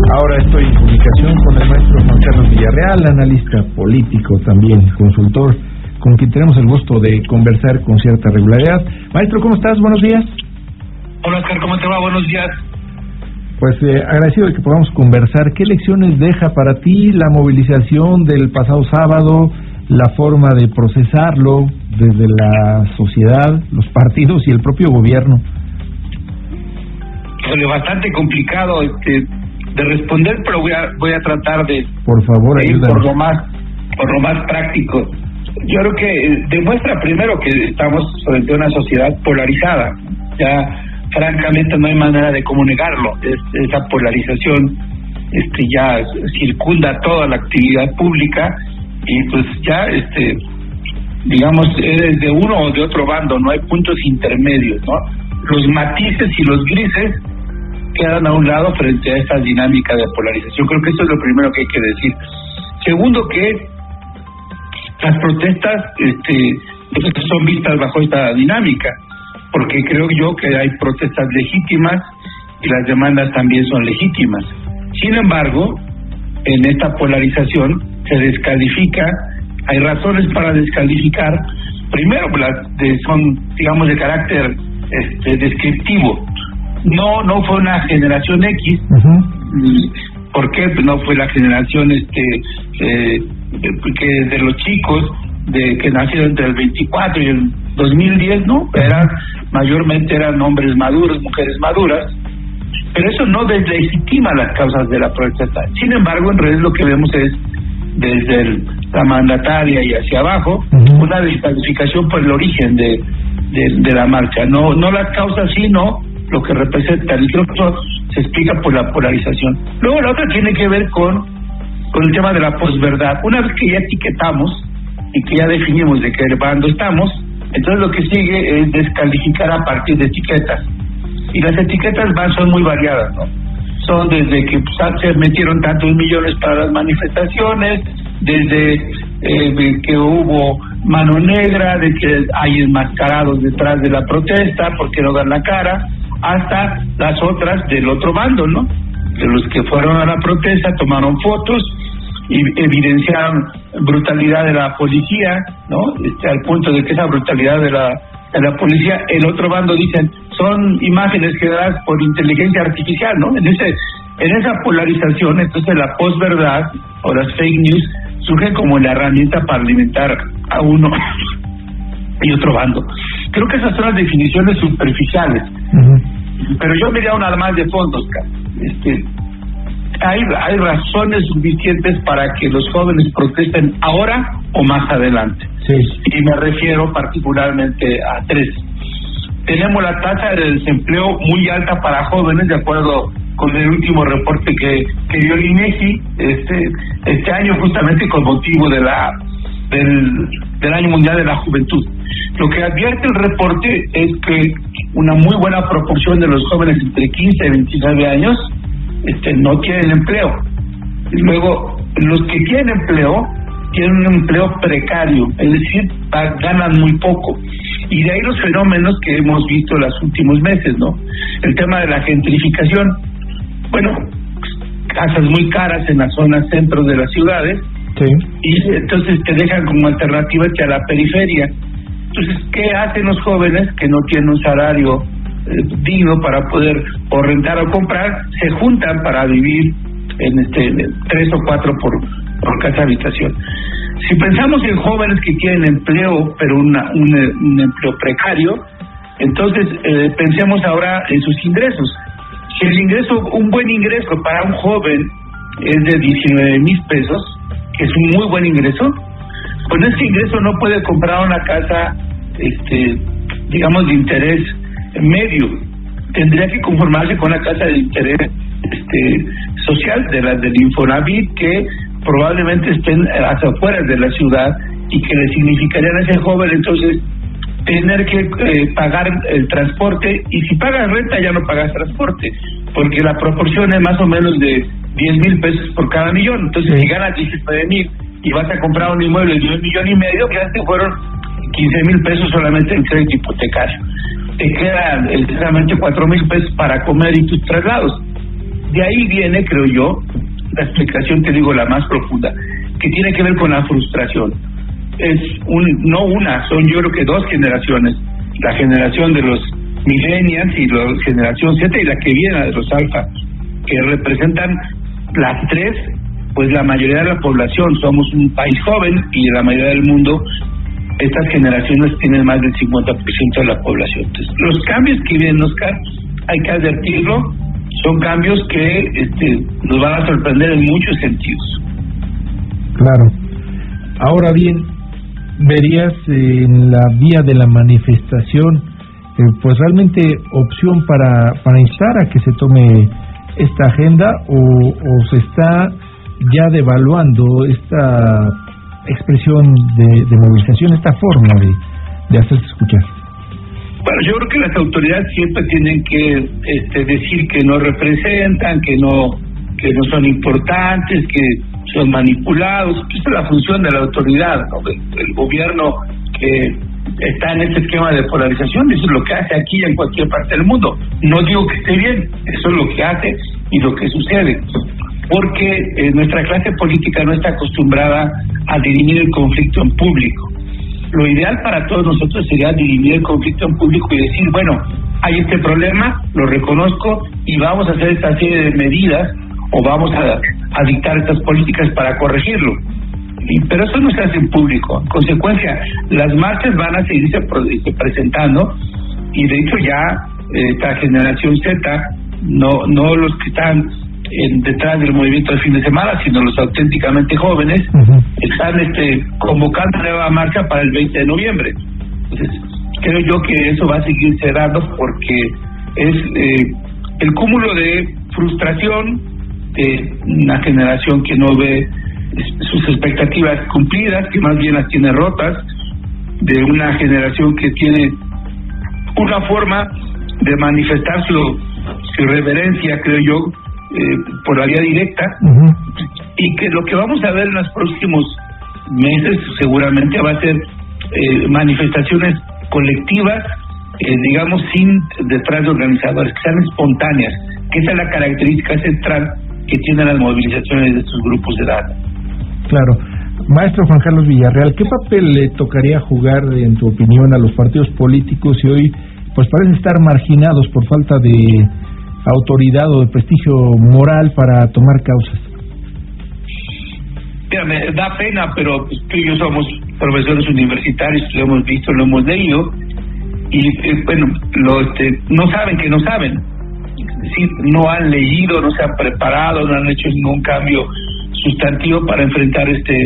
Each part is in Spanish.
Ahora estoy en comunicación con el maestro Juan Carlos Villarreal, analista político también, consultor, con quien tenemos el gusto de conversar con cierta regularidad. Maestro, ¿cómo estás? Buenos días. Hola, Oscar, ¿cómo te va? Buenos días. Pues agradecido de que podamos conversar. ¿Qué lecciones deja para ti la movilización del pasado sábado, la forma de procesarlo desde la sociedad, los partidos y el propio gobierno? Bastante complicado de responder, pero voy a tratar de, por favor, ir por lo más práctico. Yo creo que demuestra primero que estamos frente a una sociedad polarizada. Ya francamente no hay manera de cómo negarlo. Esa polarización ya circunda toda la actividad pública y pues ya digamos es de uno o de otro bando, no hay puntos intermedios, ¿no? Los matices y los grises quedan a un lado frente a esta dinámica de polarización. Creo que eso es lo primero que hay que decir. Segundo, que las protestas son vistas bajo esta dinámica, porque creo yo que hay protestas legítimas y las demandas también son legítimas. Sin embargo, en esta polarización se descalifica, hay razones para descalificar. Primero, son, digamos, de carácter descriptivo. No fue una generación X. ¿Por qué? No fue la generación que de los chicos que nacieron entre el 24 y el 2010, ¿no? Mayormente eran hombres maduros, mujeres maduras, pero eso no deslegitima las causas de la protesta. Sin embargo, en realidad lo que vemos es desde la mandataria y hacia abajo una descalificación por el origen de la marcha, no las causas, sino lo que representan, y creo que eso se explica por la polarización. Luego la otra tiene que ver con el tema de la posverdad. Una vez que ya etiquetamos y que ya definimos de qué bando estamos, entonces lo que sigue es descalificar a partir de etiquetas, y las etiquetas son muy variadas, ¿no? Son desde que se metieron tantos millones para las manifestaciones, desde que hubo mano negra, de que hay enmascarados detrás de la protesta porque no dan la cara, hasta las otras del otro bando, ¿no? De los que fueron a la protesta, tomaron fotos y evidenciaron brutalidad de la policía, ¿no? Al punto de que esa brutalidad de la policía, el otro bando dicen son imágenes generadas por inteligencia artificial, ¿no? En esa polarización, entonces la posverdad o las fake news surgen como la herramienta para alimentar a uno y otro bando. Creo que esas son las definiciones superficiales. Pero yo me da una más de fondo, Oscar. Hay razones suficientes para que los jóvenes protesten ahora o más adelante. Sí. Y me refiero particularmente a tres. Tenemos la tasa de desempleo muy alta para jóvenes, de acuerdo con el último reporte que dio el INEGI este año, justamente con motivo del Año Mundial de la Juventud. Lo que advierte el reporte es que una muy buena proporción de los jóvenes entre 15 y 29 años no tienen empleo. Y luego, los que tienen empleo, tienen un empleo precario, es decir, ganan muy poco. Y de ahí los fenómenos que hemos visto en los últimos meses, ¿no? El tema de la gentrificación. Bueno, casas muy caras en las zonas centros de las ciudades, sí. Y entonces te dejan como alternativa a la periferia. Entonces, ¿qué hacen los jóvenes que no tienen un salario digno para poder o rentar o comprar? Se juntan para vivir en 3 o 4 por casa habitación. Si pensamos en jóvenes que tienen empleo, pero un empleo precario, entonces pensemos ahora en sus ingresos. Si el ingreso, un buen ingreso para un joven es de 19,000 pesos, que es un muy buen ingreso, con ese ingreso no puede comprar una casa, digamos, de interés medio. Tendría que conformarse con una casa de interés social, de las del Infonavit, que probablemente estén hacia afuera de la ciudad y que le significarían a ese joven entonces tener que pagar el transporte, y si pagas renta ya no pagas transporte, porque la proporción es más o menos de 10,000 pesos por cada millón. Entonces, sí, si ganas 19,000 y vas a comprar un inmueble de 1,5 millones, ya te fueron 15,000 pesos solamente en crédito hipotecario. Te quedan exactamente 4,000 pesos para comer y tus traslados. de ahí viene, creo yo, la explicación, te digo, la más profunda, que tiene que ver con la frustración. Son yo creo que 2 generaciones, la generación de los millennials y la generación Z y la que viene de los alfa, que representan las 3, pues la mayoría de la población. Somos un país joven y en la mayoría del mundo estas generaciones tienen más del 50% de la población. Entonces, los cambios que vienen, Oscar, hay que advertirlo, son cambios que nos van a sorprender en muchos sentidos. Claro. Ahora bien, verías en la vía de la manifestación, pues realmente opción para instar a que se tome esta agenda o se está ya devaluando esta expresión de movilización, esta forma de hacerse escuchar. Bueno, yo creo que las autoridades siempre tienen que decir que no representan, que no son importantes, que son manipulados. Esa es la función de la autoridad, ¿no? El gobierno que está en este esquema de polarización, eso es lo que hace aquí y en cualquier parte del mundo. No digo que esté bien, eso es lo que hace y lo que sucede, porque nuestra clase política no está acostumbrada a dirimir el conflicto en público. Lo ideal para todos nosotros sería dirimir el conflicto en público y decir, bueno, hay este problema, lo reconozco y vamos a hacer esta serie de medidas o vamos a dictar estas políticas para corregirlo. Pero eso no se hace en público. En consecuencia, las marchas van a seguirse presentando y de hecho ya esta generación Z, no los que están detrás del movimiento del fin de semana, sino los auténticamente jóvenes, están convocando una nueva marcha para el 20 de noviembre. Entonces, creo yo que eso va a seguir cerrando porque es el cúmulo de frustración de una generación que no ve sus expectativas cumplidas, que más bien las tiene rotas, de una generación que tiene una forma de manifestar su irreverencia, creo yo, por la vía directa, y que lo que vamos a ver en los próximos meses seguramente va a ser manifestaciones colectivas, digamos, sin detrás de organizadores, que sean espontáneas, que esa es la característica central que tienen las movilizaciones de estos grupos de edad. Claro. Maestro Juan Carlos Villarreal, ¿qué papel le tocaría jugar, en tu opinión, a los partidos políticos si hoy pues parecen estar marginados por falta de autoridad o de prestigio moral para tomar causas? Mira, me da pena, pero tú y yo somos profesores universitarios, lo hemos visto, lo hemos leído, y bueno, no saben que no saben. Es decir, no han leído, no se han preparado, no han hecho ningún cambio sustantivo para enfrentar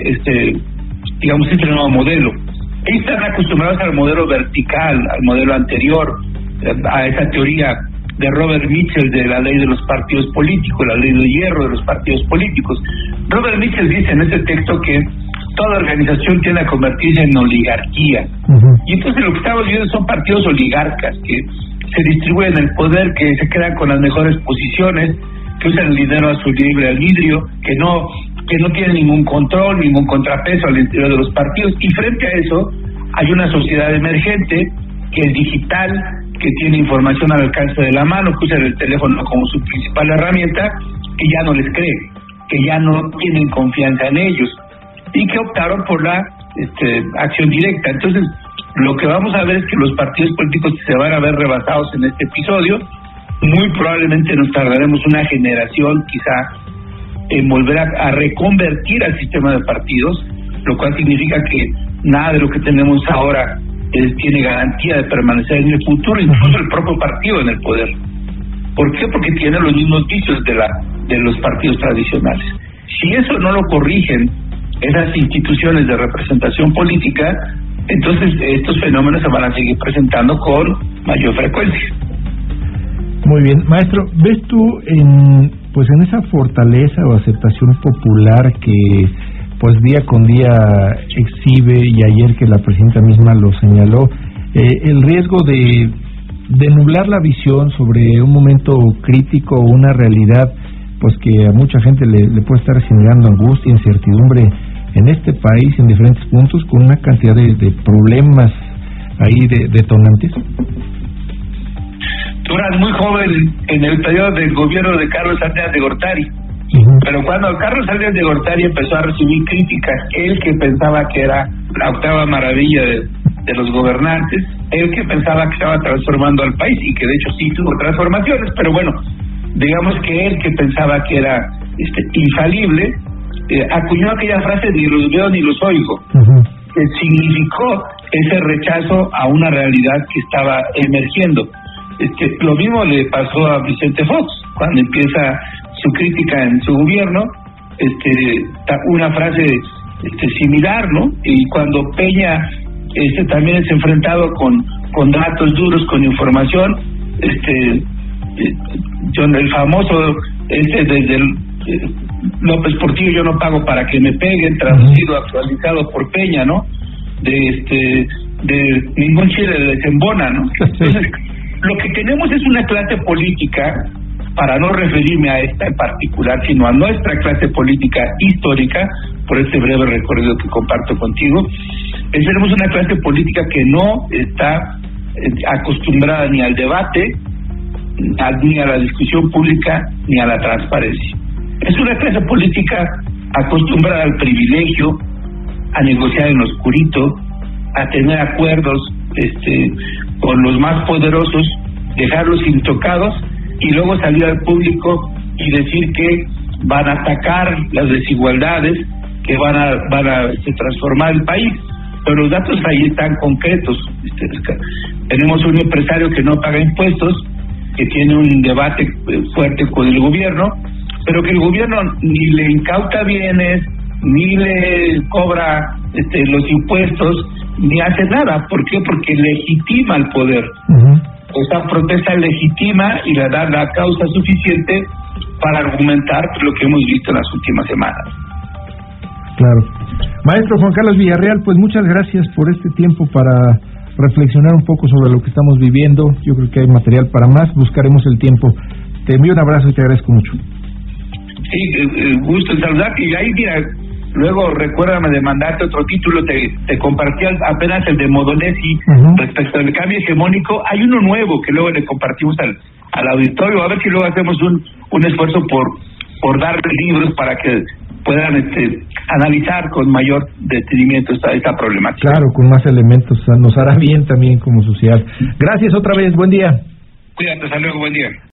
digamos, este nuevo modelo. Ellos están acostumbrados al modelo vertical, al modelo anterior, a esa teoría de Robert Mitchell de la ley de los partidos políticos, la ley del hierro de los partidos políticos. Robert Mitchell dice en ese texto que toda organización tiende a convertirse en oligarquía. Y entonces lo que estamos viendo son partidos oligarcas que se distribuyen el poder, que se quedan con las mejores posiciones, que usan el dinero a su libre albedrío, que no tienen ningún control, ningún contrapeso al interior de los partidos. Y frente a eso hay una sociedad emergente que es digital, que tiene información al alcance de la mano, que usan el teléfono como su principal herramienta, que ya no les cree, que ya no tienen confianza en ellos y que optaron por la acción directa. Entonces, lo que vamos a ver es que los partidos políticos se van a ver rebasados en este episodio. Muy probablemente nos tardaremos una generación quizá en volver a reconvertir al sistema de partidos, lo cual significa que nada de lo que tenemos ahora tiene garantía de permanecer en el futuro, incluso el propio partido en el poder. ¿Por qué? Porque tiene los mismos vicios de los partidos tradicionales. Si eso no lo corrigen esas instituciones de representación política, entonces estos fenómenos se van a seguir presentando con mayor frecuencia. Muy bien, maestro, ¿ves tú en esa fortaleza o aceptación popular que pues día con día exhibe, y ayer que la presidenta misma lo señaló, el riesgo de nublar la visión sobre un momento crítico o una realidad pues que a mucha gente le puede estar generando angustia, incertidumbre en este país en diferentes puntos, con una cantidad de problemas ahí detonantes? tú eras muy joven en el periodo del gobierno de Carlos Salinas de Gortari. Pero cuando Carlos Salinas de Gortari empezó a recibir críticas, él que pensaba que era la octava maravilla de los gobernantes, él que pensaba que estaba transformando al país, y que de hecho sí tuvo transformaciones, pero bueno, digamos que él que pensaba que era infalible, acuñó aquella frase: ni los veo ni los oigo, que significó ese rechazo a una realidad que estaba emergiendo. Lo mismo le pasó a Vicente Fox cuando empieza su crítica en su gobierno, una frase similar, ¿no? Y cuando Peña también es enfrentado con datos duros, con información, el famoso desde López Portillo, yo no pago para que me peguen, traducido, actualizado por Peña, ¿no? De ningún chile le desembona, ¿no? Entonces, lo que tenemos es una clase política, para no referirme a esta en particular, sino a nuestra clase política histórica, por este breve recorrido que comparto contigo, tenemos una clase política que no está acostumbrada ni al debate, ni a la discusión pública, ni a la transparencia. Es una clase política acostumbrada al privilegio, a negociar en lo oscurito, a tener acuerdos con los más poderosos, dejarlos intocados y luego salir al público y decir que van a atacar las desigualdades, que van a transformar el país. Pero los datos ahí están concretos. Tenemos un empresario que no paga impuestos, que tiene un debate fuerte con el gobierno, pero que el gobierno ni le incauta bienes, ni le cobra los impuestos, ni hace nada. ¿Por qué? Porque legitima el poder. Esta protesta legitima y le da la causa suficiente para argumentar lo que hemos visto en las últimas semanas. Claro. Maestro Juan Carlos Villarreal, pues muchas gracias por este tiempo para reflexionar un poco sobre lo que estamos viviendo. Yo creo que hay material para más, buscaremos el tiempo. Te envío un abrazo y te agradezco mucho. Sí, gusto en saludarte. Y ahí, mira, luego recuérdame de mandarte otro título. Te compartí apenas el de Modonesi respecto al cambio hegemónico. Hay uno nuevo que luego le compartimos al auditorio. A ver si luego hacemos un esfuerzo por darle libros para que puedan analizar con mayor detenimiento esta problemática. Claro, con más elementos. Nos hará bien también como sociedad. Gracias otra vez. Buen día. Cuídate, hasta luego. Buen día.